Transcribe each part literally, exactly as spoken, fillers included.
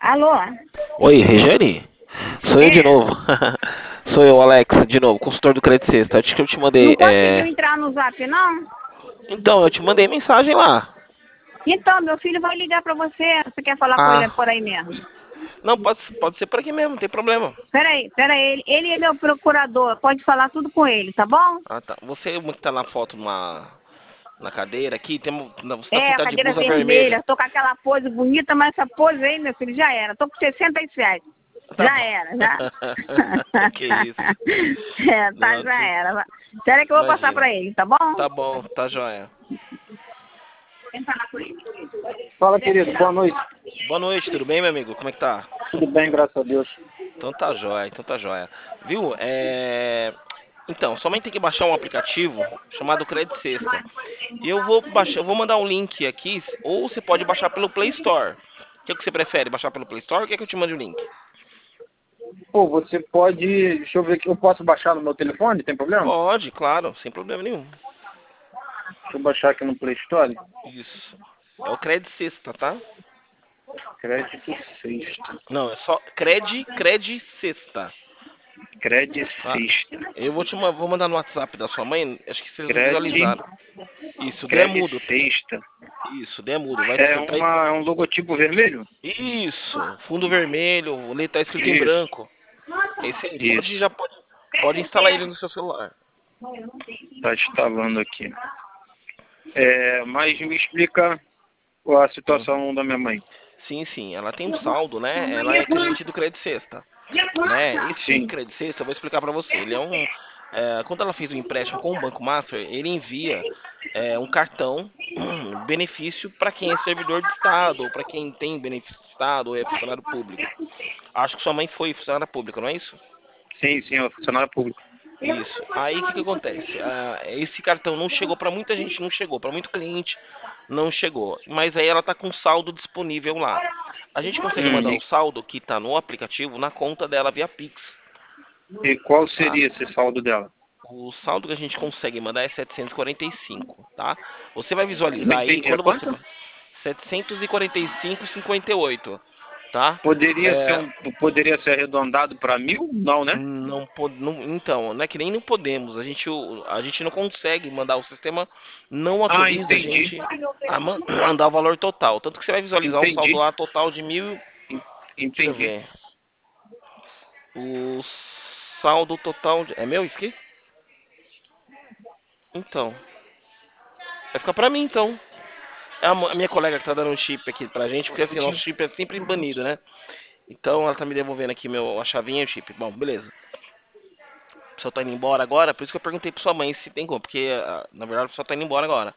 Alô? Oi, Regiane? Sou eu de É, novo. Sou eu, Alex, de novo, consultor do Credit Sexta. Acho que eu te mandei. não conseguiu É... entrar no zap, não? Então, eu te mandei mensagem lá. Então, meu filho vai ligar pra você. Você quer falar com ele Ah, por aí mesmo? não, pode, pode ser por aqui mesmo, não tem problema. Peraí, peraí. Ele, ele é meu procurador. Pode falar tudo com ele, tá bom? Ah, tá. Você que tá na foto na, na cadeira aqui, tem, você tá É, a pintado de cadeira blusa vermelha. vermelha. Tô com aquela pose bonita, mas essa pose aí, meu filho, já era. Tô com sessenta e sete. Tá Já bom. era, já. Que isso. É, tá, Não, já tu- era. Espera que eu vou passar imagina. pra ele, tá bom? Tá bom, tá joia. Vem falar com ele. Fala, querido. Boa noite. Boa noite, tudo bem, meu amigo? Como é que tá? Tudo bem, graças a Deus. Então tá jóia, então tá jóia. Viu? É... Então, somente tem que baixar um aplicativo chamado Credit Sexta. E eu vou baixar, eu vou mandar um link aqui, ou você pode baixar pelo Play Store. O que, é que você prefere? Baixar pelo Play Store ou quer que eu te mande o link? Pô, você pode... Deixa eu ver aqui. Eu posso baixar no meu telefone? Tem problema? Pode, claro, sem problema nenhum. Deixa eu baixar aqui no Play Store. Isso. É o Credit Sexta, tá? Crédito Sexta. Não, é só Cred, Cred Sexta, Crédito tá? Sexta. Eu vou te ma- vou mandar no WhatsApp da sua mãe, acho que vocês visualizaram. Crédito... Isso, D é Crédito mudo. Sexta. Isso, D é mudo. Vai, É, vai uma, é um logotipo vermelho? Isso, fundo vermelho, o letra tá escrito em Isso, branco. Esse aí, pode, isso. já pode, pode instalar ele no seu celular. Tá instalando aqui. É, mas me explica a Hum. situação da minha mãe. Sim, sim, ela tem um saldo, né? Ela é cliente do Credit Sexta, né? Esse Sim. Credit Sexta, eu vou explicar para você. Ele é um, é, quando ela fez o empréstimo com o Banco Master, ele envia é, um cartão um benefício para quem é servidor de Estado ou para quem tem benefício de Estado ou é funcionário público. Acho que sua mãe foi funcionária pública, não é isso? Sim, sim, é funcionário público. Isso. Aí o que, que acontece? Ah, esse cartão não chegou para muita gente, não chegou para muito cliente, não chegou. Mas aí ela tá com saldo disponível lá. A gente consegue Hum, mandar o e, saldo que está no aplicativo na conta dela via Pix, e qual tá? seria esse saldo dela? O saldo que a gente consegue mandar é setecentos e quarenta e cinco, tá? Você vai Não visualizar aí entendi. É quando você quanto? vai setecentos e quarenta e cinco e cinquenta e oito, tá? Poderia ser É, um, poderia ser arredondado para mil? Não, né? Não, po- não, então, não é que nem não podemos. A gente, o- a gente não consegue mandar, o sistema não Ah, autoriza a entendi. gente a man- mandar o valor total. Tanto que você vai visualizar um saldo Entendi. lá total de mil. En- Deixa eu Entendi. ver. O saldo total. de- É meu isso aqui? Então. Vai ficar pra mim então. É a, mo- a minha colega que tá dando um chip aqui pra gente, porque assim, nosso chip é sempre banido, né? Então ela tá me devolvendo aqui meu, a chavinha e o chip. Bom, beleza. O pessoal tá indo embora agora, por isso que eu perguntei pra sua mãe se tem como, porque ah, na verdade o pessoal tá indo embora agora.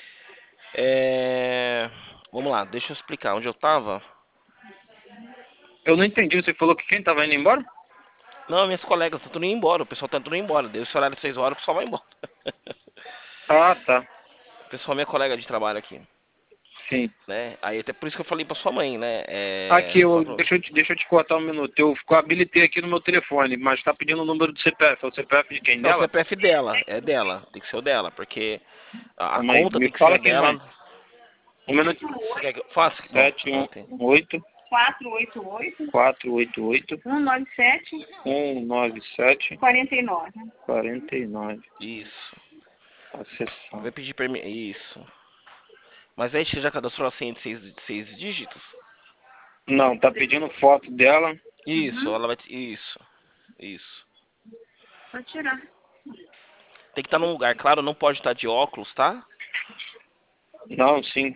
É... Vamos lá, deixa eu explicar onde eu tava. Eu não entendi. Você falou que quem estava indo embora? Não, minhas colegas estão tudo indo embora, o pessoal tá tudo indo embora. Deu esse horário de seis horas, o pessoal vai embora. Ah, tá. O pessoal é minha colega de trabalho aqui, Sim. né? Aí até por isso que eu falei pra sua mãe, né? Aqui, É... Só eu, pra... deixa, eu te, deixa eu te cortar um minuto. Eu fico- habilitei aqui no meu telefone, mas está pedindo o número do C P F. É o C P F de quem? Não, o Dela? C P F dela, é dela, tem que ser o dela, porque a, a Calma aí. conta Me tem que ser fala a aqui, mãe. dela. Um minuto. Você quer que eu faça? Bom, Sete um ontem. oito quatro oito oito, quatro oito oito um nove sete, um nove sete quatro nove. quarenta e nove. Isso. Acessar. Vai pedir permissão. Isso. Mas aí você já cadastrou a senha de seis, de seis dígitos? Não, tá pedindo foto dela. Isso, Uhum. ela vai. Isso, isso. Pode tirar. Tem que estar num lugar claro, não pode estar de óculos, tá? Não, sim.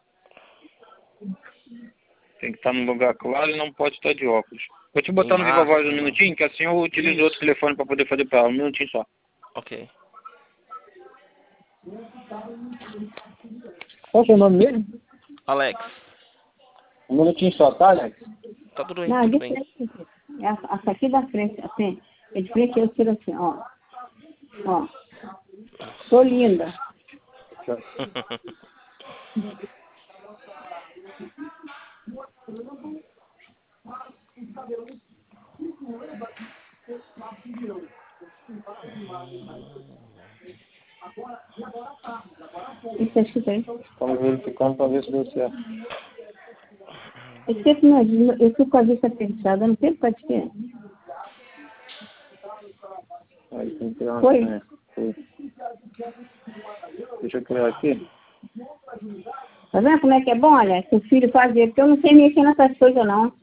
Tem que estar num lugar claro e não pode estar de óculos. Vou te Em botar no Viva Voz um máscara. minutinho, que assim eu utilizo outro Isso. telefone para poder fazer para ela. Um minutinho só. Ok. Qual é o seu nome mesmo? Alex, Um minutinho só, tá, Alex? tá tudo bem, Não, é tudo de bem. frente. Essa, essa aqui da frente, assim. É de frente eu tiro assim, ó. Ó. Tô linda. Isso é escrito aí. Estamos verificando para ver se deu certo. Eu esqueço, não, eu fico com a vista fechada, não sei por causa de quê. Aí tem que dar uma- Foi. é, foi. Deixa eu criar aqui. Tá vendo como é que é bom, olha, que o filho fazia, porque eu não sei mexer nessas coisas, não.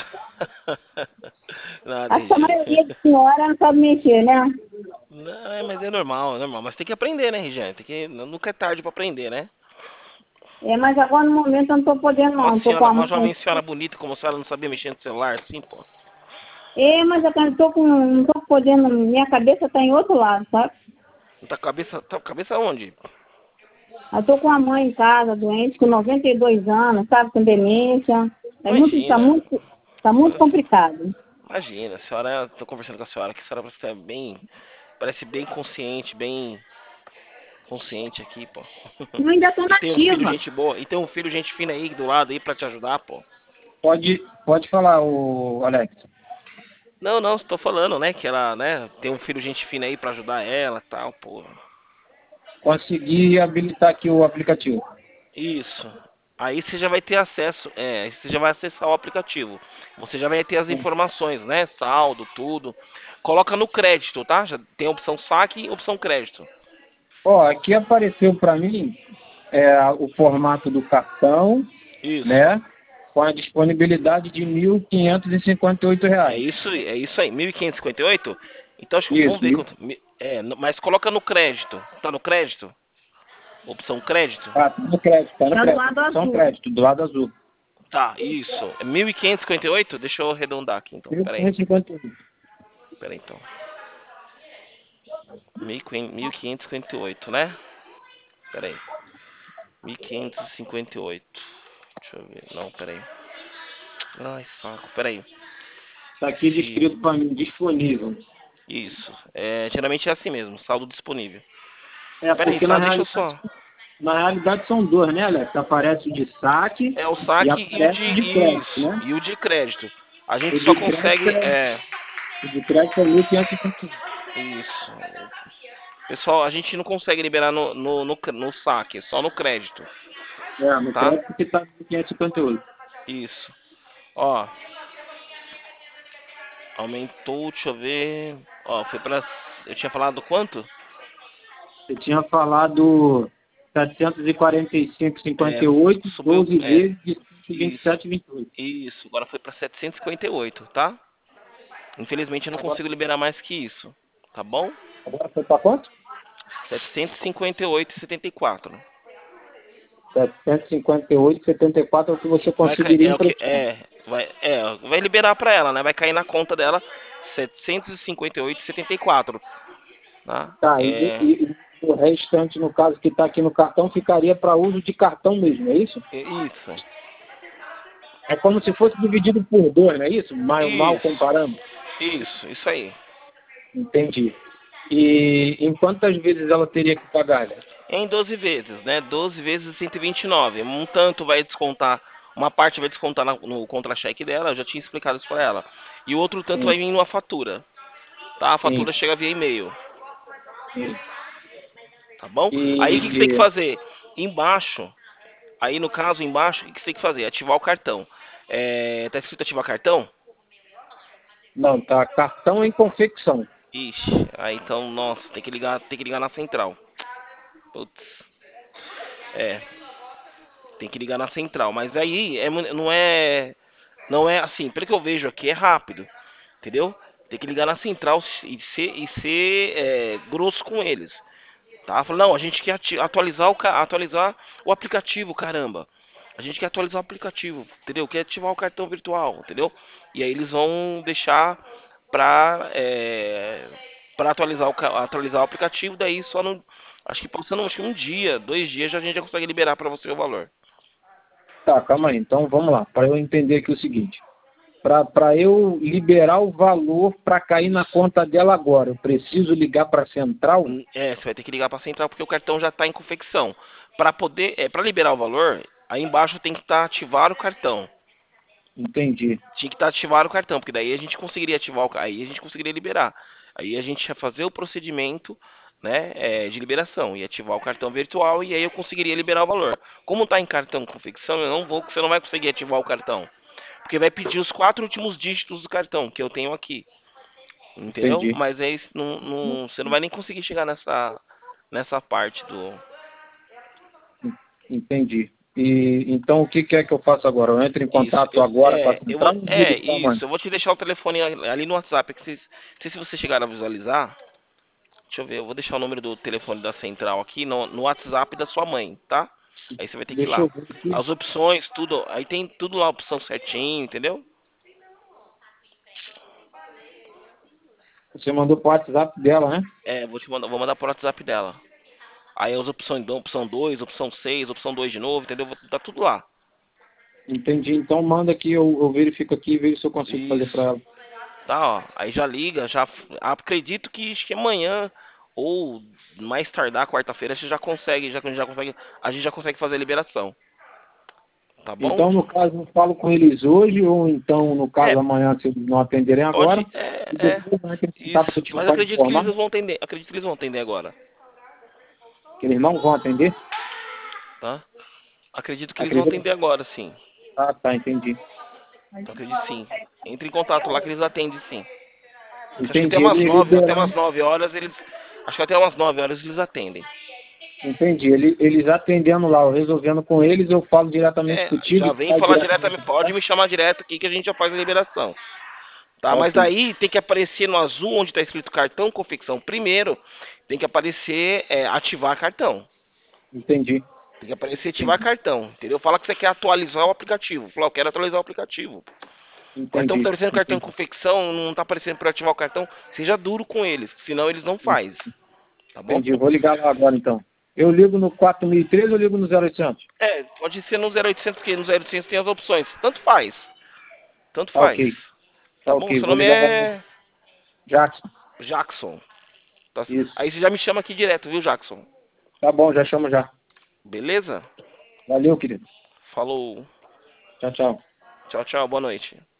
Nada, Acho que a R G. maioria da senhora não sabe mexer, né? Não, é, mas é normal, é normal. Mas tem que aprender, né, Regiane? Tem que... Nunca é tarde pra aprender, né? É, mas agora no momento eu não tô podendo, não. Uma Tô com senhora, a uma mão. jovem senhora bonita como a senhora não sabia mexer no celular, assim, pô. É, mas eu não tô com. Não tô podendo. Minha cabeça tá em outro lado, sabe? Não tá com a cabeça, tá com a cabeça onde? Eu tô com a mãe em casa, doente, com noventa e dois anos, sabe, com demência. É muito, tá Imagina. muito, tá muito complicado. Imagina, a senhora, eu tô conversando com a senhora, que a senhora parece que é bem, parece bem consciente, bem consciente aqui, pô. Eu ainda tô E tem um filho nativa. gente boa, e tem um filho gente fina aí do lado aí pra te ajudar, pô. Pode, pode falar, o Alex. Não, não, estou falando, né, que ela, né, tem um filho gente fina aí pra ajudar ela, tal, pô. Consegui habilitar aqui o aplicativo. Isso. Aí você já vai ter acesso, é, aí você já vai acessar o aplicativo. Você já vai ter as informações, né, saldo, tudo. Coloca no crédito, tá? Já tem a opção saque e opção crédito. Ó, aqui apareceu para mim é, o formato do cartão, Isso. né? Com a disponibilidade de mil quinhentos e cinquenta e oito É reais. isso, é isso aí, mil quinhentos e cinquenta e oito? Então acho que vamos Isso, ver mil. quanto. mi- É, no- mas coloca no crédito. Tá no crédito? Opção crédito? Ah, tá no crédito, tá no Tá do crédito. lado Opção azul. crédito, do lado azul. Tá, isso. É mil quinhentos e cinquenta e oito? Deixa eu arredondar aqui então. mil Pera aí. quinhentos e cinquenta e oito. Pera aí então. mil quinhentos e cinquenta e oito, né? Pera aí. mil quinhentos e cinquenta e oito. Deixa eu ver. Não, pera aí. Ai, saco. Pera aí. Tá aqui Se... descrito para mim, disponível. Isso. É, geralmente é assim mesmo, saldo disponível. É, Pera aí, porque na só deixa eu realidade, só. na realidade são dois, né, Alex? Aparece o de saque É o e saque e o aparece de. o de crédito, Isso. né? E o de crédito. A gente O só de crédito consegue. é, É. o de crédito é mil quinhentos e cinquenta e oito. Isso. Pessoal, a gente não consegue liberar no, no, no, no saque, só no crédito. É, no Tá? crédito que tá mil quinhentos e cinquenta e oito. Isso. Ó. Aumentou, deixa eu ver. Ó, foi pra. Eu tinha falado quanto? Você tinha falado setecentos e quarenta e cinco vírgula cinquenta É, e oito, subiu. doze É, vezes de cento e vinte e sete isso. vírgula vinte e oito. Isso. Agora foi pra setecentos e cinquenta e oito, tá? Infelizmente eu não Agora, consigo liberar mais que isso. Tá bom? agora foi para quanto? setecentos e cinquenta e oito e setenta e quatro. setecentos e cinquenta e oito vírgula setenta e quatro é o que você Vai cair, conseguiria é o que emprestar. é, vai, é, vai liberar pra ela, né? Vai cair na conta dela setecentos e cinquenta e oito e setenta e quatro, tá? Tá, e, É, e- e o restante, no caso que está aqui no cartão, ficaria para uso de cartão mesmo, é isso? é isso. É como se fosse dividido por dois, não é isso? Mal, mal Isso. comparando. Isso, isso aí. Entendi. E em quantas vezes ela teria que pagar, né? Em doze vezes, né? doze vezes cento e vinte e nove. Um tanto vai descontar, uma parte vai descontar na- no contra-cheque dela, eu já tinha explicado isso pra ela. E o outro tanto Sim, vai vir numa fatura, tá? A sim, fatura chega via e-mail, sim. tá bom? Aí o que que você tem que E fazer? Embaixo, aí no caso embaixo, o que que você tem que fazer? Ativar o cartão. É, tá escrito ativar cartão? não, tá cartão em confecção. Ixi, aí então, nossa, tem que ligar, tem que ligar na central. Putz. É, tem que ligar na central, mas aí é, mu- não é não é assim, pelo que eu vejo aqui é rápido, entendeu? Tem que ligar na central e ser, e ser é, grosso com eles, tá? Fala, não, a gente quer ati- atualizar o ca- atualizar o aplicativo, caramba. A gente quer atualizar o aplicativo, entendeu? Quer ativar o cartão virtual, entendeu? E aí eles vão deixar pra é, para atualizar o ca- atualizar o aplicativo, daí só no acho que passando acho que um dia, dois dias já a gente já consegue liberar para você o valor. Tá, calma aí. Então vamos lá, para eu entender aqui o seguinte. Para eu liberar o valor para cair na conta dela agora, eu preciso ligar para a central? Hum, É, você vai ter que ligar para a central porque o cartão já está em confecção. Para poder, é, para liberar o valor, aí embaixo tem que estar ativar o cartão. Entendi. Tinha que estar ativar o cartão, porque daí a gente conseguiria ativar o, ca- aí a gente conseguiria liberar. Aí a gente ia fazer o procedimento, né, é, de liberação e ativar o cartão virtual e aí eu conseguiria liberar o valor. Como está em cartão confecção, eu não vou, você não vai conseguir ativar o cartão. Porque vai pedir os quatro últimos dígitos do cartão que eu tenho aqui. Entendeu? Entendi. Mas aí não, não, você não vai nem conseguir chegar nessa, nessa parte do. Entendi. E então o que que é que eu faço agora? Eu entro em Isso, contato eu, agora com a é, eu central vou, e é, ligo para a mãe? isso, eu vou te deixar o telefone ali no WhatsApp, que vocês, não sei se vocês chegaram a visualizar. Deixa eu ver, eu vou deixar o número do telefone da central aqui no, no WhatsApp da sua mãe, tá? Aí você vai ter que ir Deixa lá. eu ver aqui. As opções, tudo, aí tem tudo lá, a opção certinho, entendeu? Você mandou para o WhatsApp dela, né? É, vou te mandar, vou mandar pro WhatsApp dela. Aí as opções, então, opção dois, opção seis, opção dois de novo, entendeu? Vou- Tá tudo lá. Entendi. Então manda aqui, eu, eu verifico aqui e vejo se eu consigo fazer para Isso. ela. Tá, ó. Aí já liga, já acredito que acho que amanhã ou mais tardar quarta-feira a gente já consegue, já, já consegue, a gente já consegue fazer a liberação. Tá bom? Então, no caso, eu falo com eles hoje, ou então, no É, caso, amanhã, se eles não atenderem agora, pode, é, e é. depois eu entro em contato Isso. contigo Mas para acredito que informar eles vão atender, acredito que eles vão atender agora, que eles não vão atender. tá? Acredito que eles vão Acredito? atender agora, sim. Ah, tá, entendi. Eu acredito sim. Entre em contato lá que eles atendem, sim. Acho que até Entendi. umas Ele nove, até umas liberando. nove horas eles, acho que até umas nove horas eles atendem. Entendi. Ele, eles atendendo lá, eu resolvendo com eles, eu falo diretamente É, contigo já e vem falo falar diretamente. diretamente, pode me chamar direto aqui que a gente já faz a liberação. Tá, mas Ok, aí tem que aparecer no azul onde está escrito cartão confecção. Primeiro, tem que aparecer é, ativar cartão. entendi. Tem que aparecer ativar Entendi. cartão, entendeu? Fala que você quer atualizar o aplicativo. Fala, eu quero atualizar o aplicativo. O cartão que Entendi. tá aparecendo cartão Entendi. confecção, não tá aparecendo para ativar o cartão, seja duro com eles, senão eles não faz. Tá bom? Entendi. Eu vou ligar lá agora então. Eu ligo no quatro mil e três ou ligo no zero oitocentos? É, pode ser no zero oitocentos, porque no zero oitocentos tem as opções. Tanto faz. Tanto Tá faz. ok. Tá Tá bom? ok. Seu Vou nome ligar lá no é Jackson. Jackson. Tá- Isso. Aí você já me chama aqui direto, viu, Jackson? Tá bom, já chamo já. Beleza? Valeu, querido. Falou. Tchau, tchau. Tchau, tchau. Boa noite.